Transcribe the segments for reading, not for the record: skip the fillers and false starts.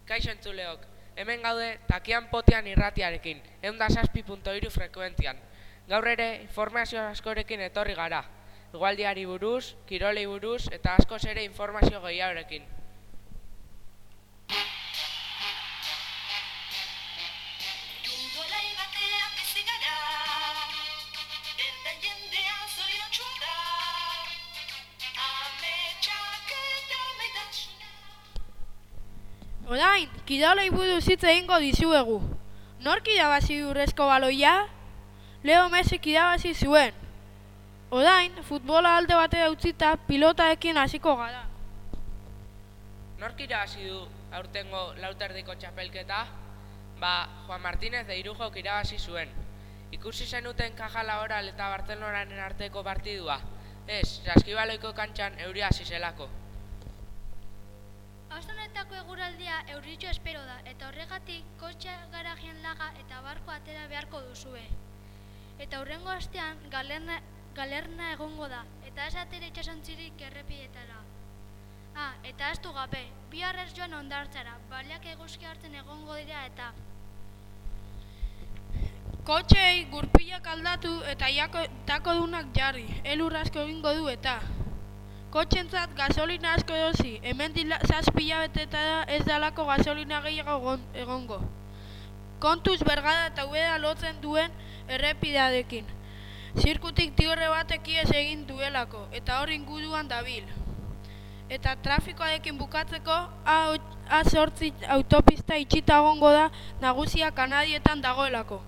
Kaixo entzuleok, hemen gaude Takian Potian irratiarekin, 106.3 frekuentzian. Gaur ere informazio askorekin etorri gara. Hegoaldiari buruz, kirolei buruz eta askoz ere informazio gehiagorekin. Orain, kirolei buruz hitz egingo dizuegu. Nork irabazi du urrezko baloia? Leo Messi irabazi zuen. Orain, futbola alde batera utzita pilotaekin hasiko gara. Nork irabazi du aurtengo lauterdiko txapelketa? Juan Martínez de Irujok irabazi zuen. Ikusi zenuten Kajala Oral eta Bartzelonaren arteko partidua. Ez, Saskibaloiko kantxan euria hasi zelako. Aste honetako eguraldia euritxo espero da, eta horregatik kotxe garajean laga eta barko atera beharko duzue. Eta hurrengo astean galerna egongo da, eta ez atera itxasontzirik errepideetara. Eta ahaztu gabe, bihar ez joan hondartzara, baliak eguzki hartzen egongo dira eta... Kotxeei gurpilak aldatu eta takodunak jarri, elur asko egingo du eta... Kotxentzat gasolina asko erosi, hemendik 7 hilabetetara ez dalako gasolina gehiago egongo. Kontuz Bergara eta Ubera lotzen duen errepidearekin. Zirkutik tigorre batek ihes egin duelako, eta hor inguruan dabil. Eta trafikoarekin bukatzeko, A8 autopista itxita egongo da nagusia Kanadietan dagoelako.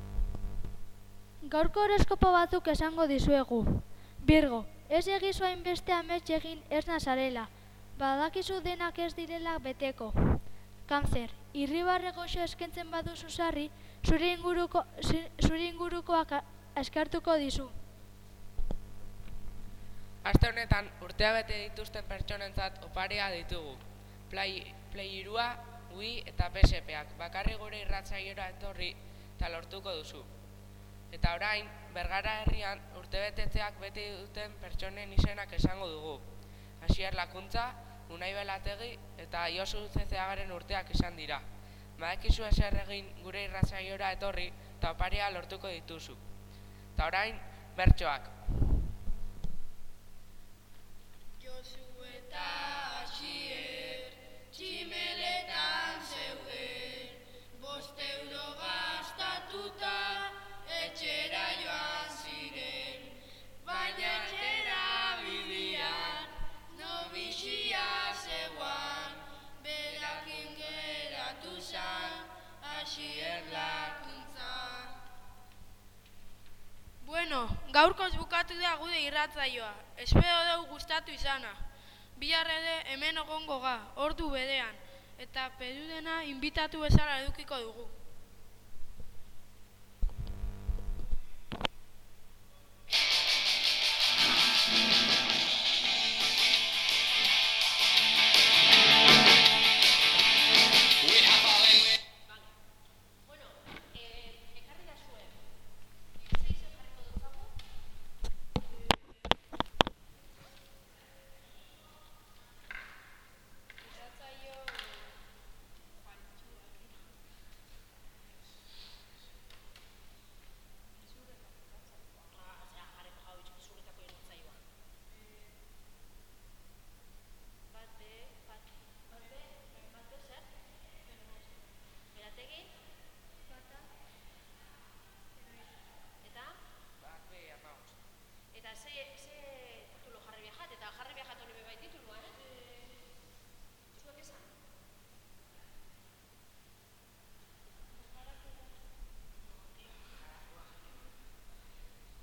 Gaurko horoskopo batzuk esango dizuegu. Virgo, ez egizu hainbeste amets egin ez nazarela, badakizu denak ez direla beteko. Cáncer, irribarre goxo eskentzen baduzu sarri, zure ingurukoak eskartuko dizu. Aste honetan urtea bete dituzten pertsonentzat oparia ditugu. Play-irua, Wii eta PSP-ak, bakarri gure irratzaiora etorri eta lortuko duzu. Eta orain, Bergara herrian urtebetetzeak bete duten pertsonen izenak esango dugu. Asier Lakuntza, Unai Belategi eta Josu Zezeagaren urteak izan dira. Badakizu ezer egin gure irratzaiora etorri eta oparia lortuko dituzu. Eta orain, bertsoak. Josu eta Asier, tximeletan zeuden, 5 euro gastatuta, etxera joan ziren, baina etxera bidian, nobixia zeuan, berakin geratu zan, Asier Lakuntza. Bueno, gaurkoz bukatu da gure irratzaioa, espero dugu gustatu izana. Bihar ere hemen egongo ga, ordu berean, eta pedudena inbitatu bezala edukiko dugu.